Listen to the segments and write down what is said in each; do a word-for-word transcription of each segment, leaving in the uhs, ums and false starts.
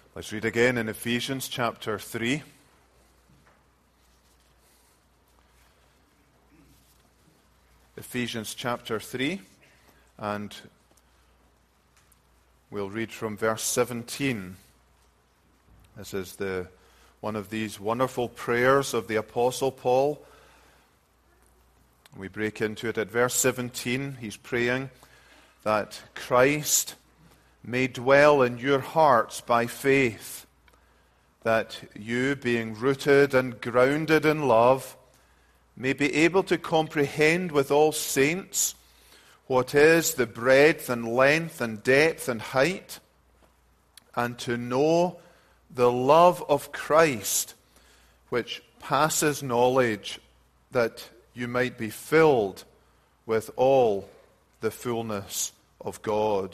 Let's read again in Ephesians chapter three. Ephesians chapter three, and we'll read from verse seventeen. This is the one of these wonderful prayers of the Apostle Paul. We break into it at verse seventeen. He's praying that Christ may dwell in your hearts by faith, that you, being rooted and grounded in love, may be able to comprehend with all saints what is the breadth and length and depth and height, and to know the love of Christ, which passes knowledge, that you might be filled with all the fullness of God.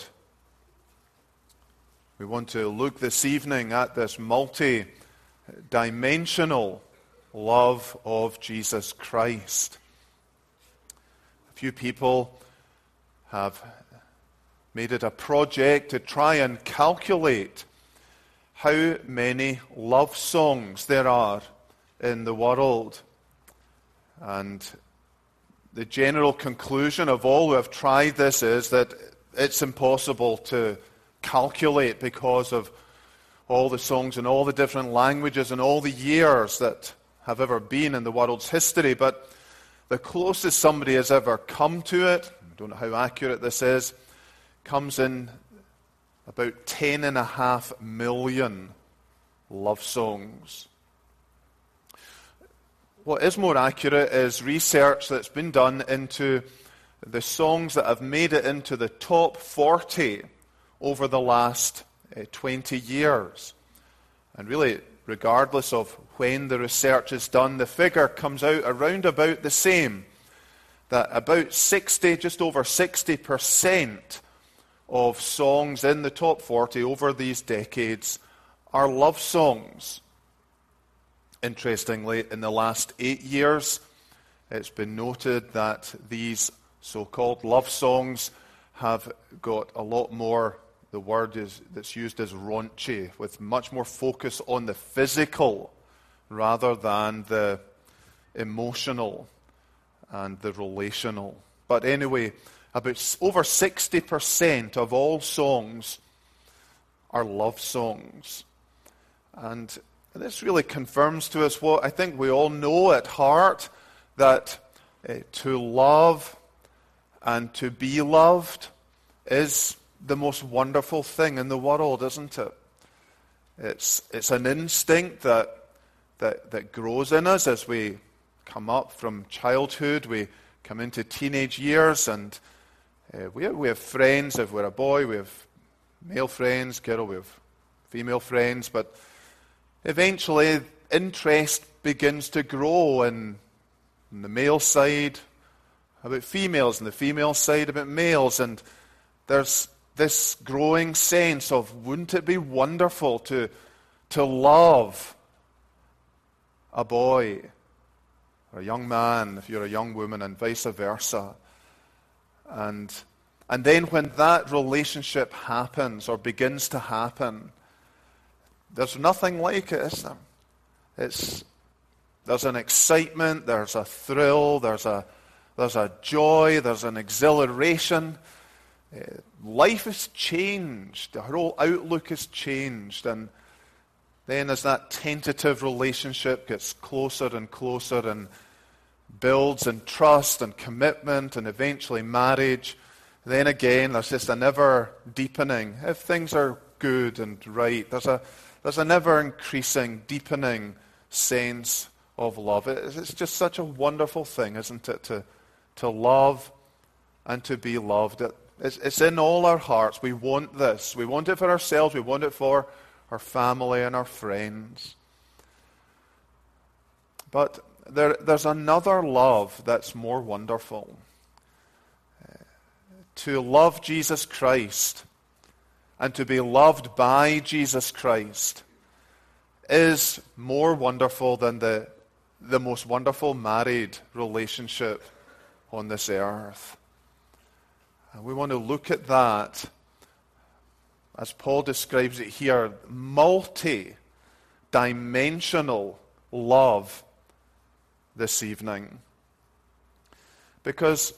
We want to look this evening at this multi-dimensional love of Jesus Christ. A few people have made it a project to try and calculate how many love songs there are in the world. And the general conclusion of all who have tried this is that it's impossible to calculate because of all the songs and all the different languages and all the years that have ever been in the world's history. But the closest somebody has ever come to it, I don't know how accurate this is, comes in about ten and a half million love songs. What is more accurate is research that's been done into the songs that have made it into the top forty over the last uh, twenty years. And really, regardless of when the research is done, the figure comes out around about the same, that about sixty, just over sixty percent of songs in the top forty over these decades are love songs. Interestingly, in the last eight years, it's been noted that these so-called love songs have got a lot more, the word is that's used as raunchy, with much more focus on the physical rather than the emotional and the relational. But anyway, about over sixty percent of all songs are love songs. And this really confirms to us what I think we all know at heart, that uh, to love and to be loved is the most wonderful thing in the world, isn't it? It's it's an instinct that that that grows in us as we come up from childhood, we come into teenage years, and uh, we have, we have friends. If we're a boy, we have male friends. Girl, we have female friends. But eventually, interest begins to grow in, in the male side about females, and the female side about males, and there's this growing sense of, wouldn't it be wonderful to to love a boy or a young man if you're a young woman, and vice versa. And and then when that relationship happens or begins to happen, there's nothing like it, is there? It's there's an excitement, there's a thrill, there's a there's a joy, there's an exhilaration. Uh, life has changed. Our whole outlook has changed. And then as that tentative relationship gets closer and closer and builds in trust and commitment and eventually marriage, then again there's just an ever deepening. If things are good and right, there's a there's an ever increasing, deepening sense of love. It, it's just such a wonderful thing, isn't it, to to love and to be loved. It, It's, it's in all our hearts. We want this. We want it for ourselves. We want it for our family and our friends. But there, there's another love that's more wonderful. Uh, to love Jesus Christ and to be loved by Jesus Christ is more wonderful than the, the most wonderful married relationship on this earth. And we want to look at that as Paul describes it here, multi-dimensional love this evening. Because,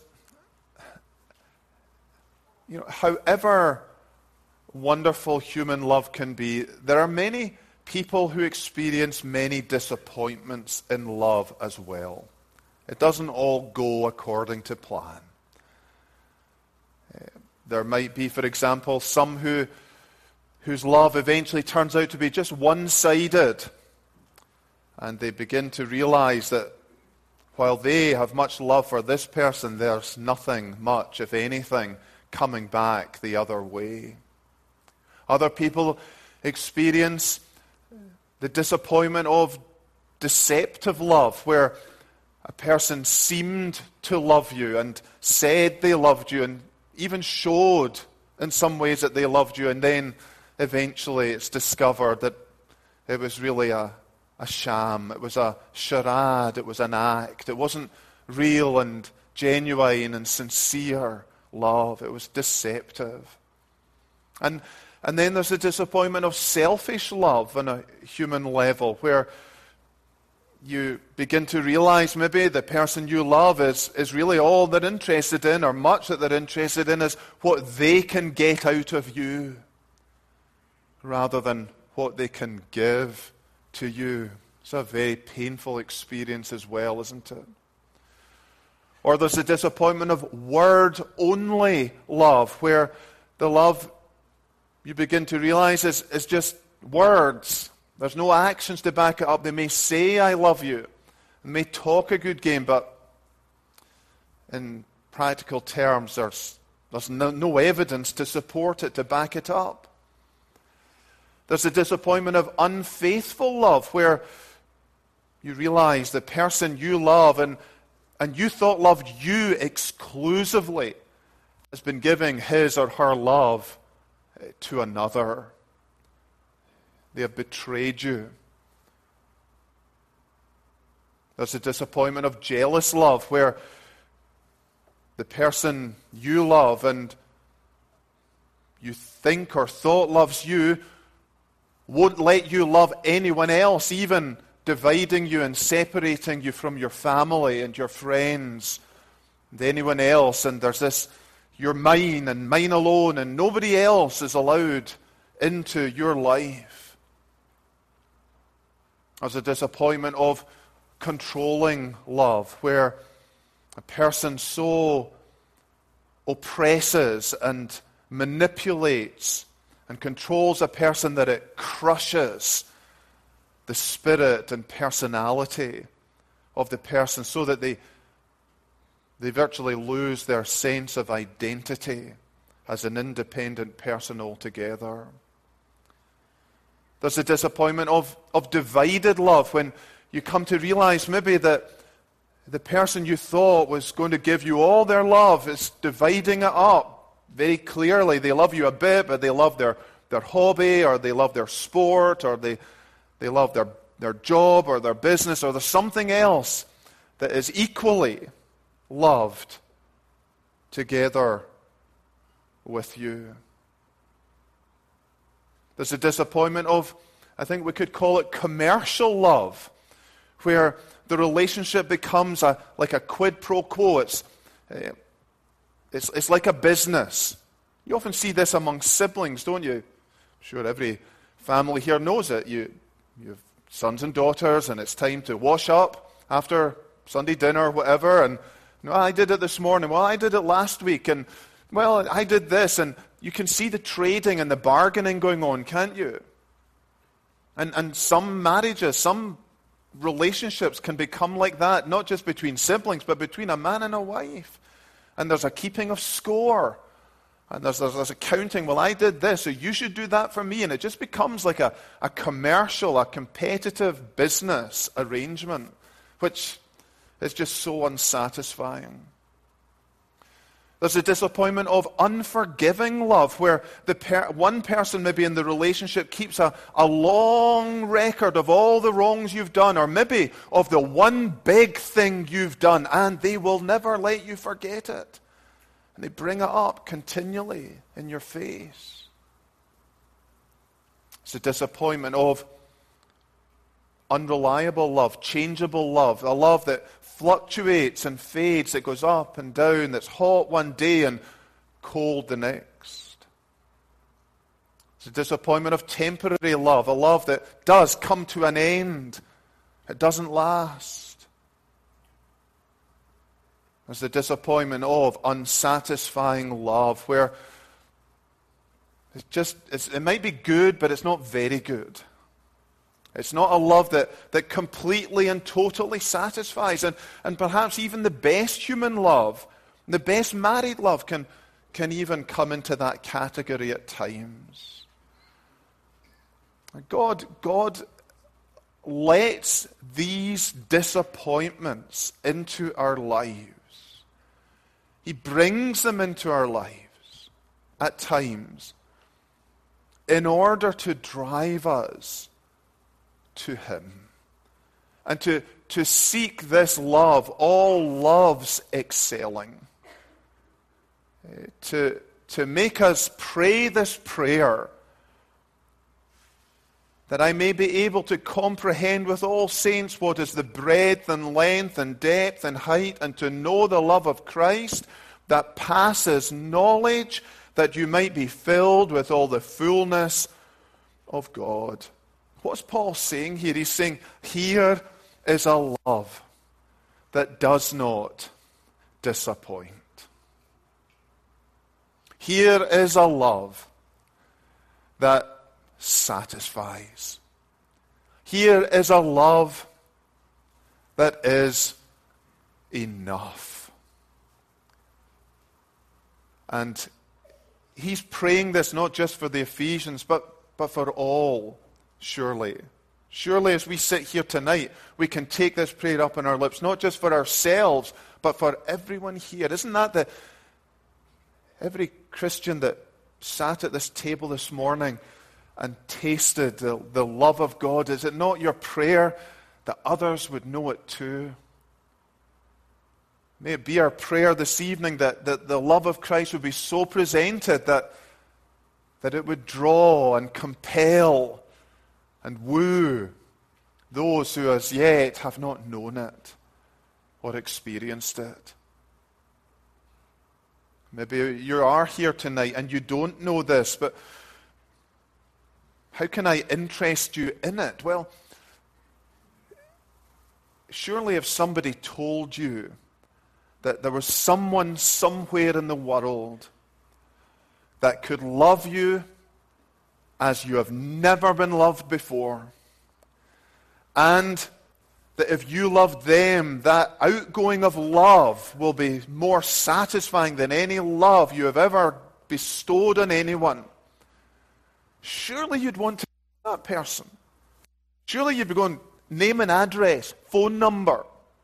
you know, however wonderful human love can be, there are many people who experience many disappointments in love as well. It doesn't all go according to plan. There might be, for example, some who whose love eventually turns out to be just one-sided, and they begin to realize that while they have much love for this person, there's nothing much, if anything, coming back the other way. Other people experience the disappointment of deceptive love, where a person seemed to love you and said they loved you and even showed in some ways that they loved you, and then eventually it's discovered that it was really a, a sham. It was a charade. It was an act. It wasn't real and genuine and sincere love. It was deceptive. And and then there's the disappointment of selfish love on a human level, where you begin to realize maybe the person you love is, is really all they're interested in, or much that they're interested in is what they can get out of you, rather than what they can give to you. It's a very painful experience as well, isn't it? Or there's the disappointment of word-only love, where the love you begin to realize is, is just words. There's no actions to back it up. They may say, I love you, and may talk a good game, but in practical terms, there's, there's no, no evidence to support it, to back it up. There's a disappointment of unfaithful love, where you realize the person you love and, and you thought loved you exclusively has been giving his or her love to another. They have betrayed you. There's a disappointment of jealous love, where the person you love and you think or thought loves you won't let you love anyone else, even dividing you and separating you from your family and your friends and anyone else. And there's this, you're mine and mine alone, and nobody else is allowed into your life. There's a disappointment of controlling love, where a person so oppresses and manipulates and controls a person that it crushes the spirit and personality of the person, so that they they virtually lose their sense of identity as an independent person altogether. There's a disappointment of, of divided love, when you come to realize maybe that the person you thought was going to give you all their love is dividing it up very clearly. They love you a bit, but they love their, their hobby, or they love their sport, or they, they love their, their job or their business, or there's something else that is equally loved together with you. There's a disappointment of, I think we could call it commercial love, where the relationship becomes a, like a quid pro quo. It's, uh, it's, it's like a business. You often see this among siblings, don't you? I'm sure every family here knows it. You, you have sons and daughters, and it's time to wash up after Sunday dinner or whatever, and well, I did it this morning. Well, I did it last week, and well, I did this, and you can see the trading and the bargaining going on, can't you? And and some marriages, some relationships can become like that, not just between siblings, but between a man and a wife. And there's a keeping of score, and there's, there's, there's a counting. Well, I did this, so you should do that for me. And it just becomes like a, a commercial, a competitive business arrangement, which is just so unsatisfying. There's a disappointment of unforgiving love, where the per- one person maybe in the relationship keeps a, a long record of all the wrongs you've done, or maybe of the one big thing you've done, and they will never let you forget it. And they bring it up continually in your face. It's the disappointment of unreliable love, changeable love, a love that fluctuates and fades, that goes up and down, that's hot one day and cold the next. It's the disappointment of temporary love, a love that does come to an end. It doesn't last. There's the disappointment of unsatisfying love, where it's just, it's, it might be good, but it's not very good. It's not a love that, that completely and totally satisfies. And, and perhaps even the best human love, the best married love can, can even come into that category at times. God, God lets these disappointments into our lives. He brings them into our lives at times in order to drive us to Him and to, to seek this love, all loves excelling, to, to make us pray this prayer, that I may be able to comprehend with all saints what is the breadth and length and depth and height, and to know the love of Christ that passes knowledge, that you might be filled with all the fullness of God. What's Paul saying here? He's saying, here is a love that does not disappoint. Here is a love that satisfies. Here is a love that is enough. And he's praying this not just for the Ephesians, but, but for all, surely. Surely as we sit here tonight, we can take this prayer up on our lips, not just for ourselves, but for everyone here. Isn't that the every Christian that sat at this table this morning and tasted the, the love of God, is it not your prayer that others would know it too? May it be our prayer this evening that, that the love of Christ would be so presented that, that it would draw and compel and woo those who as yet have not known it or experienced it. Maybe you are here tonight and you don't know this, but how can I interest you in it? Well, surely if somebody told you that there was someone somewhere in the world that could love you as you have never been loved before, and that if you love them, that outgoing of love will be more satisfying than any love you have ever bestowed on anyone, surely you'd want to know that person. Surely you'd be going, name and address, phone number.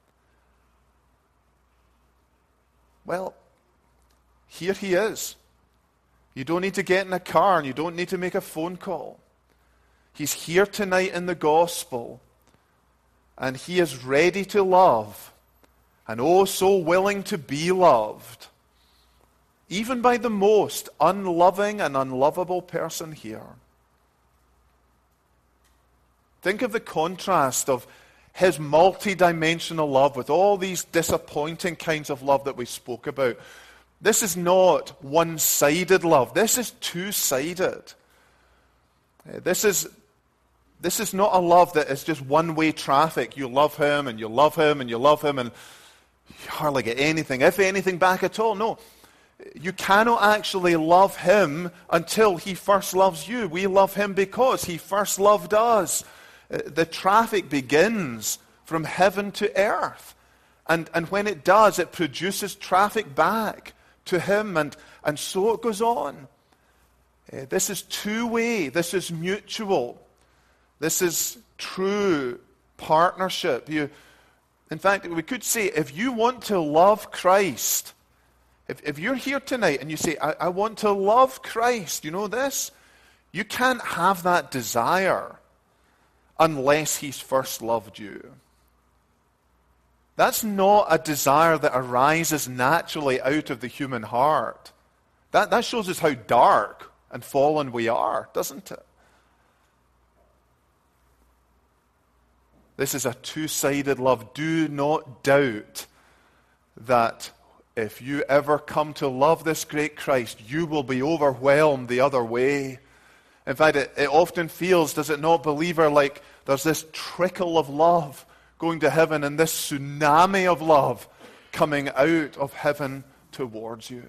Well, here he is. You don't need to get in a car and you don't need to make a phone call. He's here tonight in the gospel, and he is ready to love, and oh so willing to be loved, even by the most unloving and unlovable person here. Think of the contrast of his multi-dimensional love with all these disappointing kinds of love that we spoke about. This is not one-sided love. This is two-sided. This is, this is not a love that is just one-way traffic. You love him, and you love him, and you love him, and you hardly get anything, if anything, back at all. No. You cannot actually love him until he first loves you. We love him because he first loved us. The traffic begins from heaven to earth. And, and when it does, it produces traffic back to him, and, and so it goes on. Uh, this is two-way. This is mutual. This is true partnership. You, in fact, we could say, if you want to love Christ, if, if you're here tonight and you say, I, I want to love Christ, you know this? You can't have that desire unless he's first loved you. That's not a desire that arises naturally out of the human heart. That, that shows us how dark and fallen we are, doesn't it? This is a two-sided love. Do not doubt that if you ever come to love this great Christ, you will be overwhelmed the other way. In fact, it, it often feels, does it not, believer, like there's this trickle of love going to heaven and this tsunami of love coming out of heaven towards you.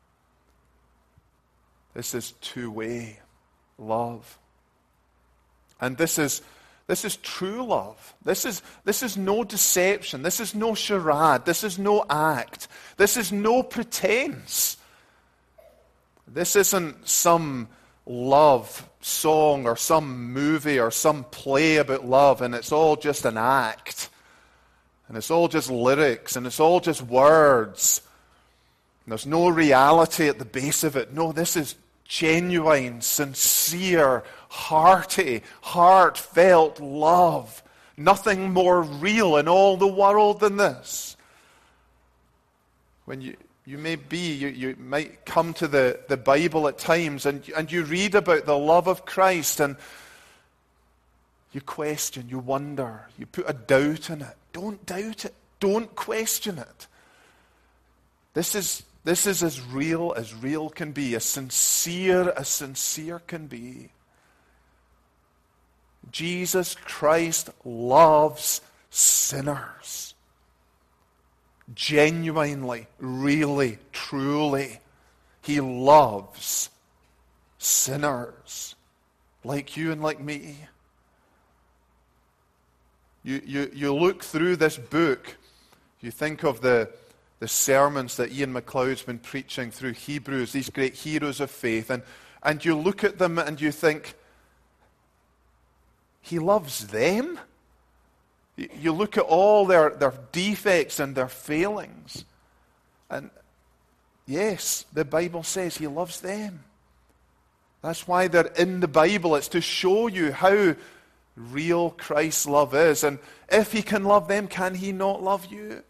This is two-way love. And this is this is true love. This is this is no deception. This is no charade. This is no act. This is no pretense. This isn't some love song or some movie or some play about love and it's all just an act. And it's all just lyrics and it's all just words. And there's no reality at the base of it. No, this is genuine, sincere, hearty, heartfelt love. Nothing more real in all the world than this. When you You may be, you, you might come to the, the Bible at times and, and you read about the love of Christ and you question, you wonder, you put a doubt in it. Don't doubt it. Don't question it. This is, this is as real as real can be, as sincere as sincere can be. Jesus Christ loves sinners. Genuinely, really, truly, he loves sinners like you and like me. You, you, you look through this book, you think of the, the sermons that Ian MacLeod's been preaching through Hebrews, these great heroes of faith, and, and you look at them and you think, he loves them? You look at all their, their defects and their failings. And yes, the Bible says he loves them. That's why they're in the Bible. It's to show you how real Christ's love is. And if he can love them, can he not love you?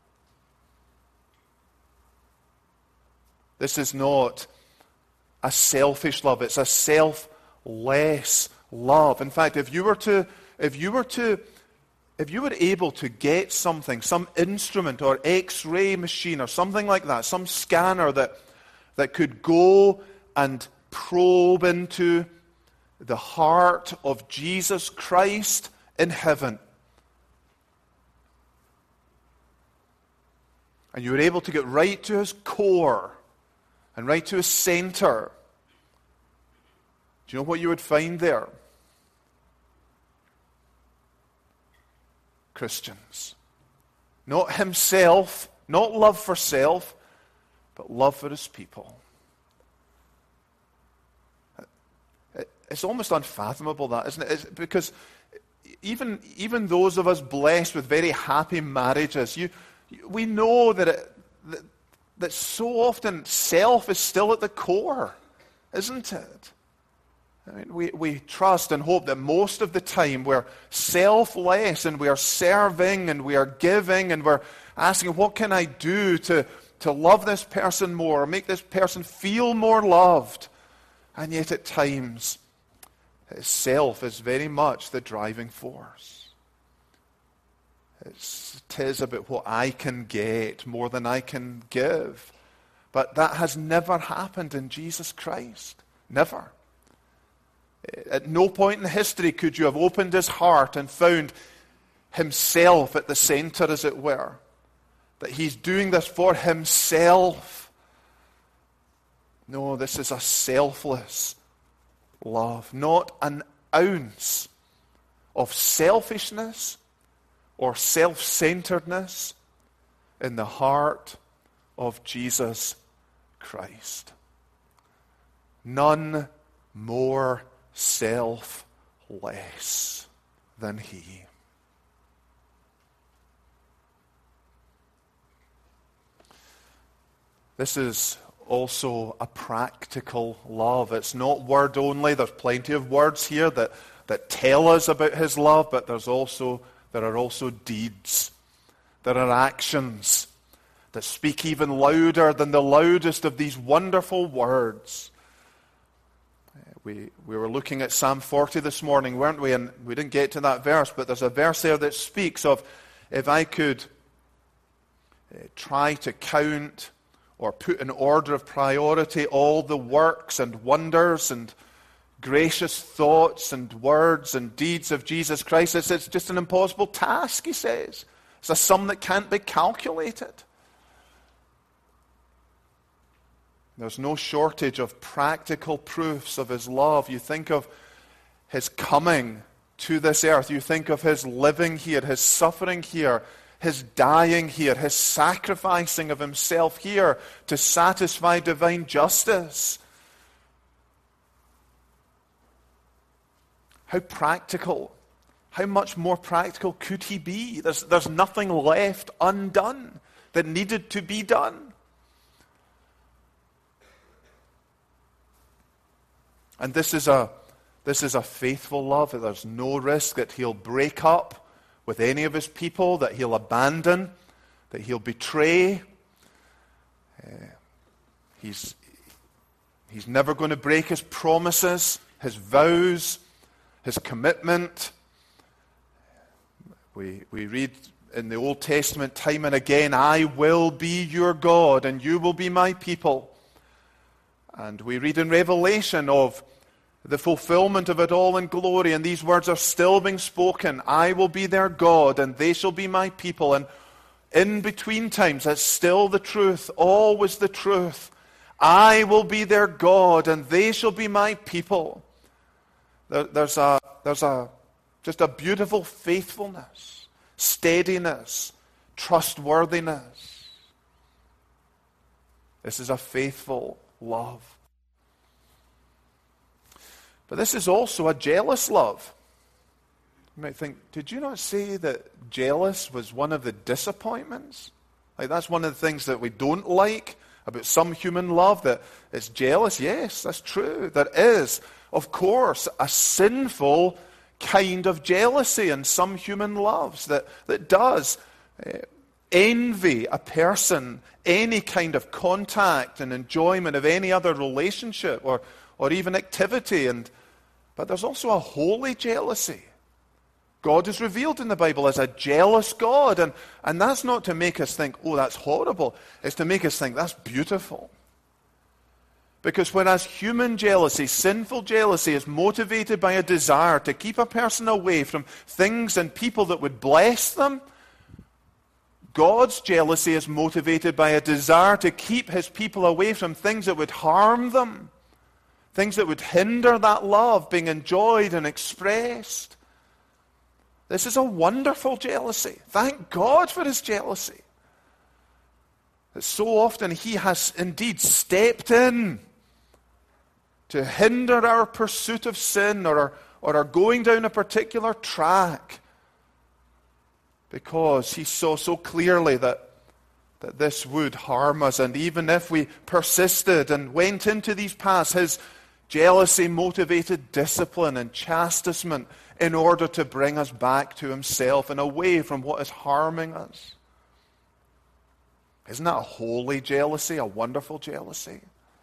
This is not a selfish love. It's a selfless love. In fact, if you were to, if you were to If you were able to get something, some instrument or X-ray machine or something like that, some scanner that, that could go and probe into the heart of Jesus Christ in heaven, and you were able to get right to his core and right to his center, do you know what you would find there? Christians. Not himself, not love for self, but love for his people. It's almost unfathomable, that, isn't it? It's because even, even those of us blessed with very happy marriages, you, we know that, it, that, that so often self is still at the core, isn't it? I mean, we, we trust and hope that most of the time we're selfless and we are serving and we are giving and we're asking, what can I do to, to love this person more, or make this person feel more loved? And yet at times, self is very much the driving force. It's, it is about what I can get more than I can give. But that has never happened in Jesus Christ. Never. At no point in history could you have opened his heart and found himself at the center, as it were. That he's doing this for himself. No, this is a selfless love. Not an ounce of selfishness or self-centeredness in the heart of Jesus Christ. None more selfless than he. This is also a practical love. It's not word only. There's plenty of words here that, that tell us about his love, but there's also there are also deeds. There are actions that speak even louder than the loudest of these wonderful words. We, we were looking at Psalm forty this morning, weren't we? And we didn't get to that verse, but there's a verse there that speaks of, if I could uh, try to count or put in order of priority all the works and wonders and gracious thoughts and words and deeds of Jesus Christ, it's, it's just an impossible task, he says. It's a sum that can't be calculated. There's no shortage of practical proofs of his love. You think of his coming to this earth. You think of his living here, his suffering here, his dying here, his sacrificing of himself here to satisfy divine justice. How practical, how much more practical could he be? There's, there's nothing left undone that needed to be done. And this is a this is a faithful love. There's no risk that he'll break up with any of his people, that he'll abandon, that he'll betray. Uh, he's, he's never going to break his promises, his vows, his commitment. We, we read in the Old Testament time and again, I will be your God and you will be my people. And we read in Revelation of the fulfillment of it all in glory, and these words are still being spoken. I will be their God, and they shall be my people. And in between times, that's still the truth, always the truth. I will be their God, and they shall be my people. There, there's a, there's a, just a beautiful faithfulness, steadiness, trustworthiness. This is a faithful love. But this is also a jealous love. You might think, did you not say that jealous was one of the disappointments? Like that's one of the things that we don't like about some human love, that it's jealous. Yes, that's true. There is, of course, a sinful kind of jealousy in some human loves that, that does uh, envy a person, any kind of contact and enjoyment of any other relationship or, or even activity. And But there's also a holy jealousy. God is revealed in the Bible as a jealous God. And, and that's not to make us think, oh, that's horrible. It's to make us think, that's beautiful. Because whereas human jealousy, sinful jealousy, is motivated by a desire to keep a person away from things and people that would bless them, God's jealousy is motivated by a desire to keep his people away from things that would harm them. Things that would hinder that love being enjoyed and expressed. This is a wonderful jealousy. Thank God for his jealousy. That so often he has indeed stepped in to hinder our pursuit of sin or our, or our going down a particular track, because he saw so clearly that that this would harm us. And even if we persisted and went into these paths, his jealousy motivated discipline and chastisement in order to bring us back to himself and away from what is harming us. Isn't that a holy jealousy, a wonderful jealousy?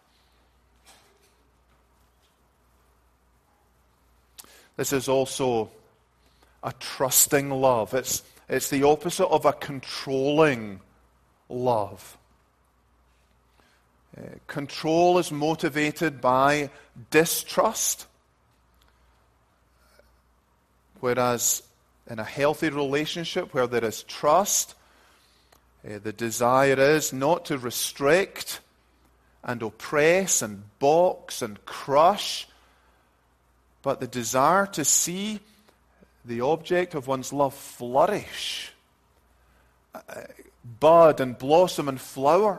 This is also a trusting love. It's, it's the opposite of a controlling love. Uh, control is motivated by distrust, whereas in a healthy relationship where there is trust, uh, the desire is not to restrict and oppress and box and crush, but the desire to see the object of one's love flourish, uh, bud and blossom and flower.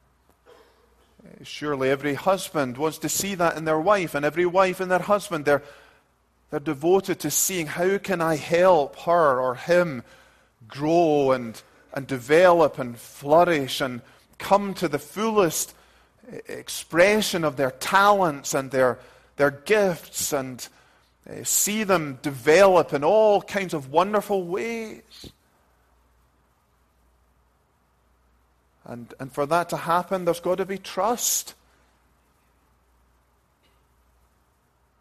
Surely every husband wants to see that in their wife, and every wife in their husband, they're, they're devoted to seeing how can I help her or him grow and, and develop and flourish and come to the fullest expression of their talents and their, their gifts, and uh, see them develop in all kinds of wonderful ways. And, and for that to happen, there's got to be trust.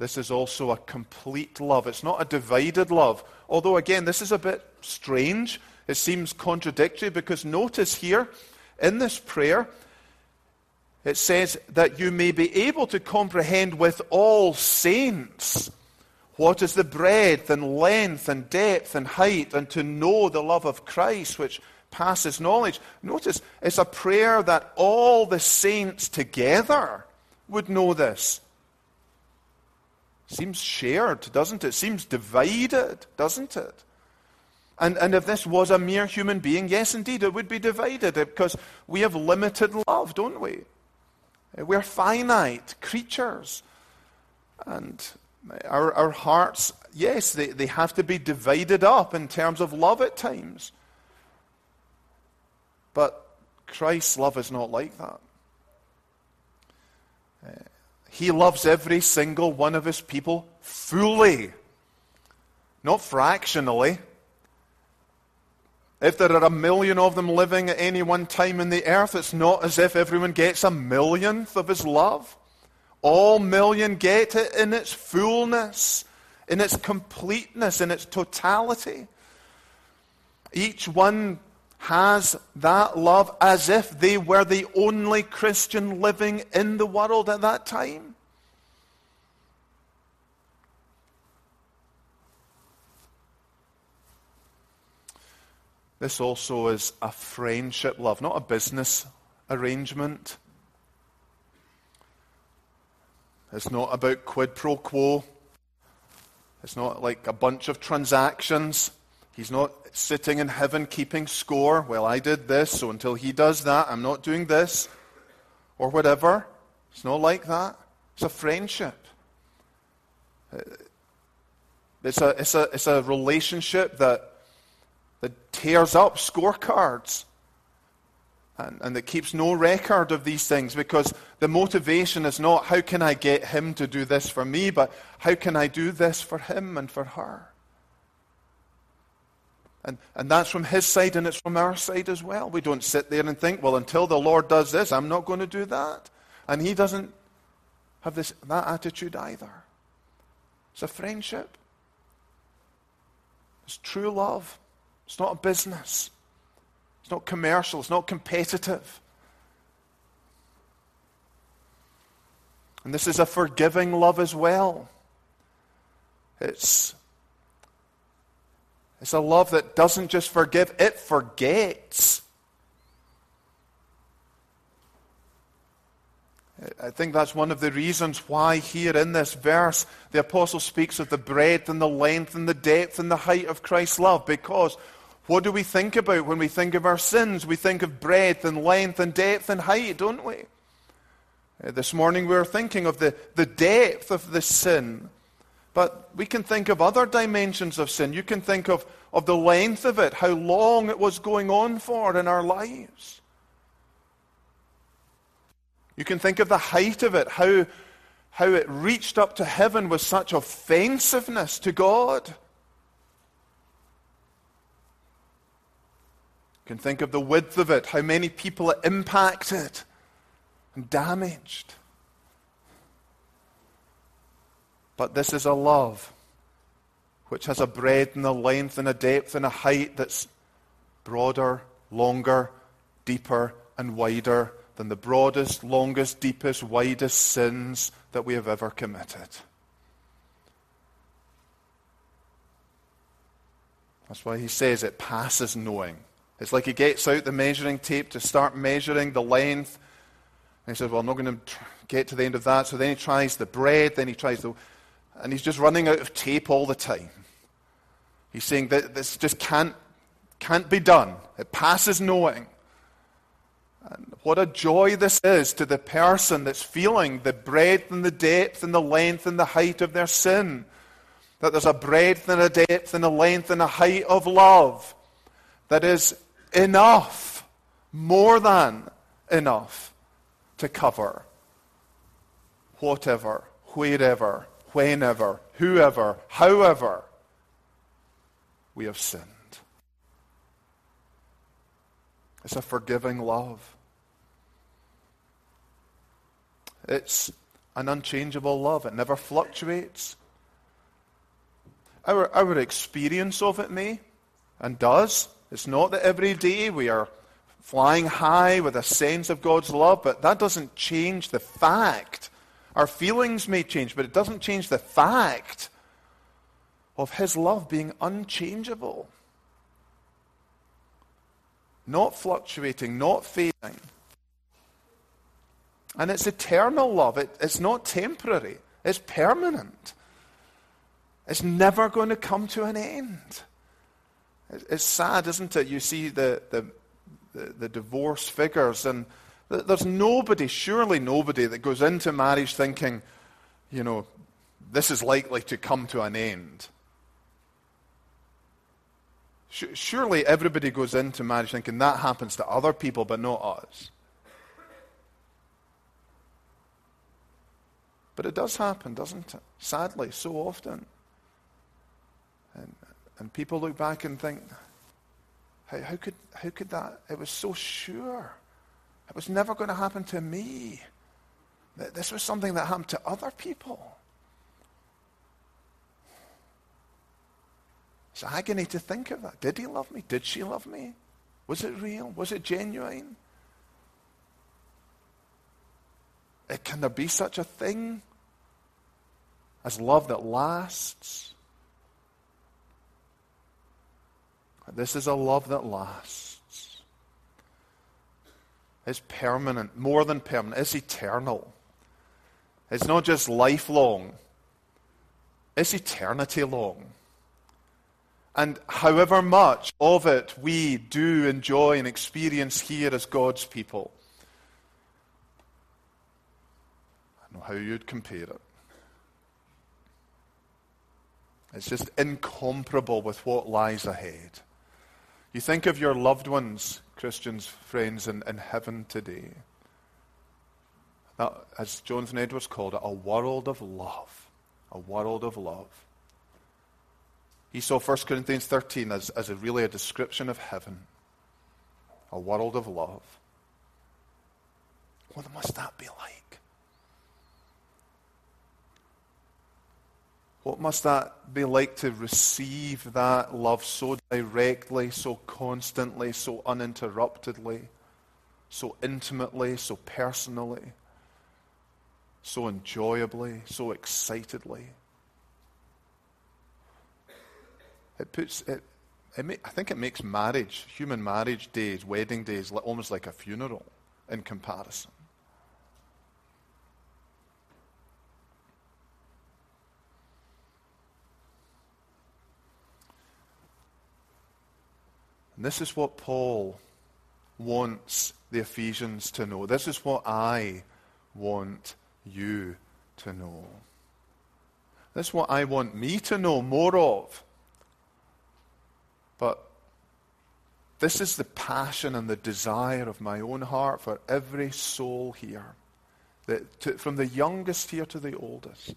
this is also a complete love. It's not a divided love. Although, again, this is a bit strange. It seems contradictory because notice here in this prayer, it says that you may be able to comprehend with all saints what is the breadth and length and depth and height, and to know the love of Christ, which passes knowledge. Notice, it's a prayer that all the saints together would know this. Seems shared, doesn't it? Seems divided, doesn't it? And, and if this was a mere human being, yes, indeed, it would be divided, because we have limited love, don't we? We're finite creatures. And our, our hearts, yes, they, they have to be divided up in terms of love at times. But Christ's love is not like that. Uh, he loves every single one of his people fully, not fractionally. If there are a million of them living at any one time in the earth, it's not as if everyone gets a millionth of his love. All million get it in its fullness, in its completeness, in its totality. Each one has that love as if they were the only Christian living in the world at that time. This also is a friendship love, not a business arrangement. It's not about quid pro quo. It's not like a bunch of transactions. He's not sitting in heaven keeping score. Well, I did this, so until he does that, I'm not doing this. Or whatever. It's not like that. It's a friendship. It's a, it's a, it's a relationship that, that tears up scorecards. And, and that keeps no record of these things, because the motivation is not how can I get him to do this for me, but how can I do this for him and for her. And, and that's from his side, and it's from our side as well. We don't sit there and think, well, until the Lord does this, I'm not going to do that. And he doesn't have this that attitude either. It's a friendship. It's true love. It's not a business. It's not commercial. It's not competitive. And this is a forgiving love as well. It's, it's a love that doesn't just forgive, it forgets. I think that's one of the reasons why here in this verse the apostle speaks of the breadth and the length and the depth and the height of Christ's love, because what do we think about when we think of our sins? We think of breadth and length and depth and height, don't we? Uh, this morning we were thinking of the, the depth of the sin. But we can think of other dimensions of sin. You can think of, of the length of it, how long it was going on for in our lives. You can think of the height of it, how, how it reached up to heaven with such offensiveness to God. You can think of the width of it, how many people it impacted and damaged. But this is a love which has a breadth and a length and a depth and a height that's broader, longer, deeper, and wider than the broadest, longest, deepest, widest sins that we have ever committed. That's why he says it passes knowing. It's like he gets out the measuring tape to start measuring the length. And he says, well, I'm not going to get to the end of that. So then he tries the breadth, then he tries the... And he's just running out of tape all the time. He's saying that this just can't, can't be done. It passes knowing. And what a joy this is to the person that's feeling the breadth and the depth and the length and the height of their sin. That there's a breadth and a depth and a length and a height of love that is enough, more than enough, to cover whatever, wherever, whenever, whoever, however we have sinned. It's a forgiving love. It's an unchangeable love. It never fluctuates. Our, our experience of it may, and does. It's not that every day we are flying high with a sense of God's love, but that doesn't change the fact. Our feelings may change, but it doesn't change the fact of his love being unchangeable. Not fluctuating, not fading. And it's eternal love. It, it's not temporary. It's permanent. It's never going to come to an end. It, it's sad, isn't it? You see the, the, the, the divorce figures, and th- there's nobody, surely nobody, that goes into marriage thinking, you know, this is likely to come to an end. Sh- surely everybody goes into marriage thinking that happens to other people, but not us. But it does happen, doesn't it? Sadly, so often. And, and people look back and think, how, how could how could that? It was so sure. It was never going to happen to me. This was something that happened to other people. It's agony to think of that. Did he love me? Did she love me? Was it real? Was it genuine? Can there be such a thing as love that lasts? This is a love that lasts. It's permanent, more than permanent. It's eternal. It's not just lifelong. It's eternity long. And however much of it we do enjoy and experience here as God's people, I don't know how you'd compare it. It's just incomparable with what lies ahead. You think of your loved ones, Christians, friends, in, in heaven today. That, as Jonathan Edwards called it, a world of love. A world of love. He saw First Corinthians thirteen as, as a really a description of heaven. A world of love. What must that be like? What must that be like to receive that love so directly, so constantly, so uninterruptedly, so intimately, so personally, so enjoyably, so excitedly? It puts it. it ma- I think it makes marriage, human marriage days, wedding days, li- almost like a funeral in comparison. And this is what Paul wants the Ephesians to know. This is what I want you to know. This is what I want me to know more of. But this is the passion and the desire of my own heart for every soul here, that to, from the youngest here to the oldest,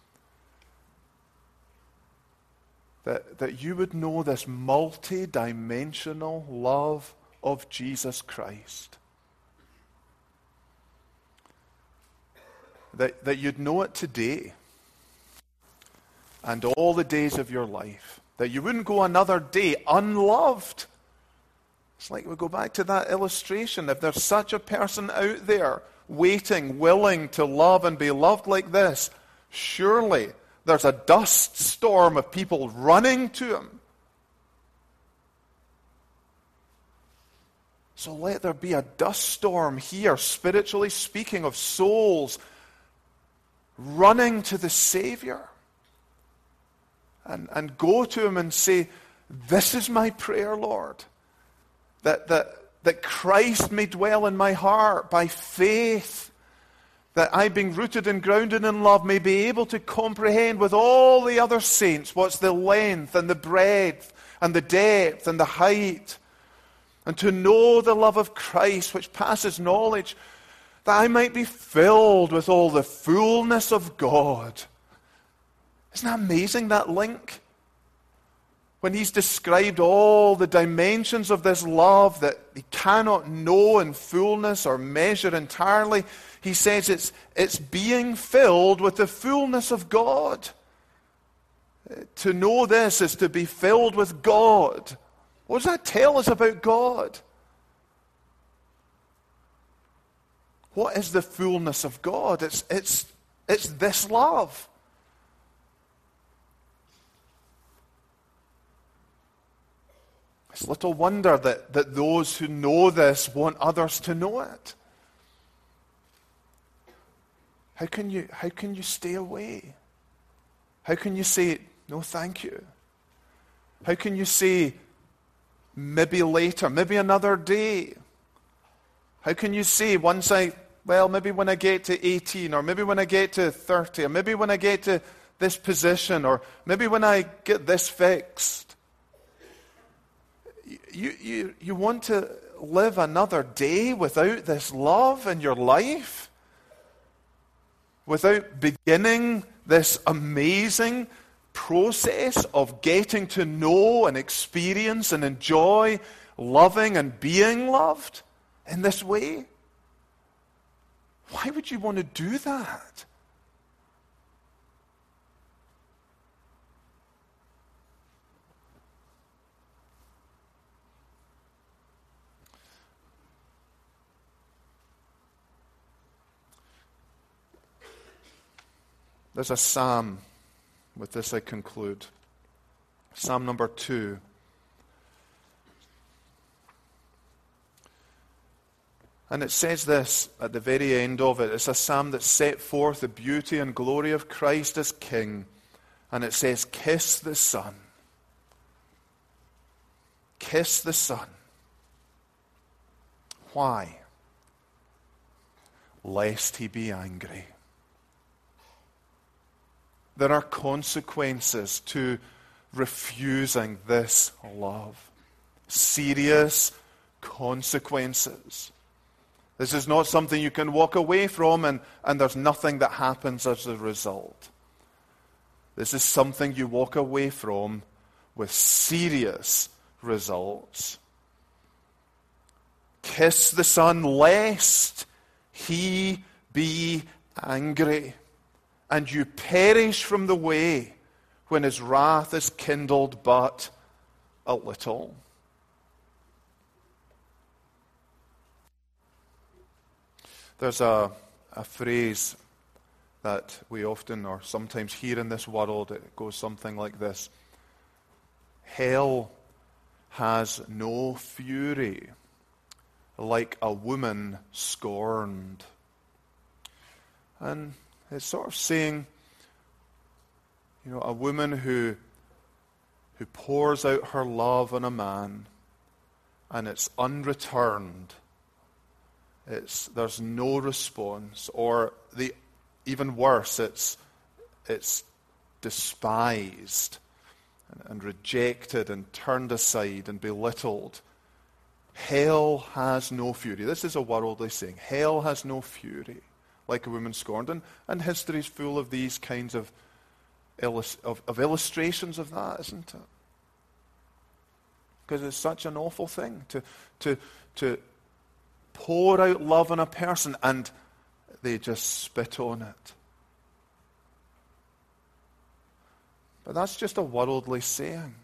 that, that you would know this multi-dimensional love of Jesus Christ. That, that you'd know it today and all the days of your life. That you wouldn't go another day unloved. It's like we go back to that illustration. If there's such a person out there waiting, willing to love and be loved like this, surely there's a dust storm of people running to him. So let there be a dust storm here, spiritually speaking, of souls running to the Savior. And, and go to him and say, this is my prayer, Lord. That, that, that Christ may dwell in my heart by faith. That I, being rooted and grounded in love, may be able to comprehend with all the other saints what's the length and the breadth and the depth and the height. And to know the love of Christ which passes knowledge, that I might be filled with all the fullness of God. Isn't that amazing, that link? When he's described all the dimensions of this love that he cannot know in fullness or measure entirely, He says it's, it's being filled with the fullness of God. To know this is to be filled with God. What does that tell us about God? What is the fullness of God? It's, it's, it's this love. It's little wonder that, that those who know this want others to know it. How can you, how can you stay away? How can you say, no, thank you? How can you say, maybe later, maybe another day? How can you say, once I, well, maybe when I get to eighteen, or maybe when I get to thirty, or maybe when I get to this position, or maybe when I get this fixed? You, you, you want to live another day without this love in your life? Without beginning this amazing process of getting to know and experience and enjoy loving and being loved in this way? Why would you want to do that? There's a psalm, with this I conclude. Psalm number two. And it says this at the very end of it. It's a psalm that set forth the beauty and glory of Christ as King. And it says, kiss the Son. Kiss the Son. Why? Lest he be angry. There are consequences to refusing this love. Serious consequences. This is not something you can walk away from and, and there's nothing that happens as a result. This is something you walk away from with serious results. Kiss the Son lest he be angry, and you perish from the way when his wrath is kindled but a little. There's a, a phrase that we often or sometimes hear in this world. It goes something like this: hell has no fury like a woman scorned. And it's sort of saying, you know, a woman who who pours out her love on a man and it's unreturned. It's there's no response, or the even worse, it's it's despised and, and rejected and turned aside and belittled. Hell has no fury. This is a worldly saying. Hell has no fury like a woman scorned. And, and history is full of these kinds of, illus- of, of illustrations of that, isn't it? Because it's such an awful thing to, to, to pour out love on a person and they just spit on it. But that's just a worldly saying.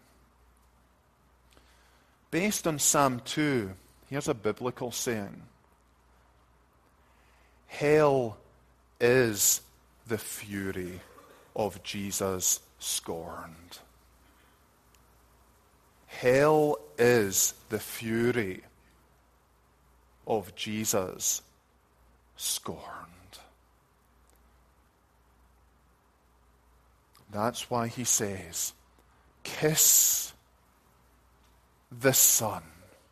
Based on Psalm two, here's a biblical saying. Hell is the fury of Jesus scorned. Hell is the fury of Jesus scorned. That's why he says, kiss the Son,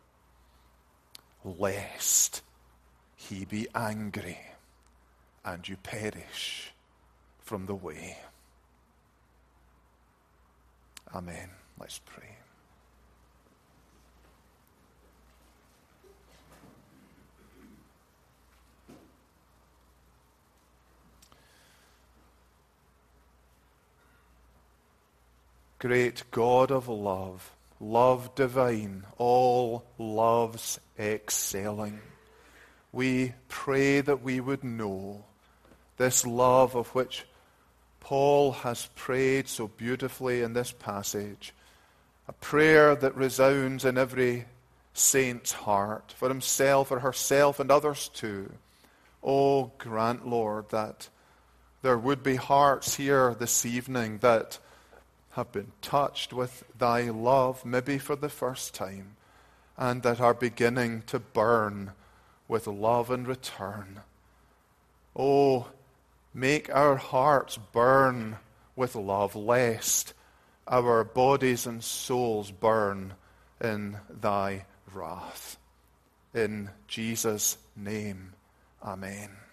lest he be angry and you perish from the way. Amen. Let's pray. Great God of love, love divine, all loves excelling, we pray that we would know this love of which Paul has prayed so beautifully in this passage, a prayer that resounds in every saint's heart, for himself or herself and others too. Oh, grant, Lord, that there would be hearts here this evening that have been touched with thy love, maybe for the first time, and that are beginning to burn with love in return. Oh, make our hearts burn with love, lest our bodies and souls burn in thy wrath. In Jesus' name, amen.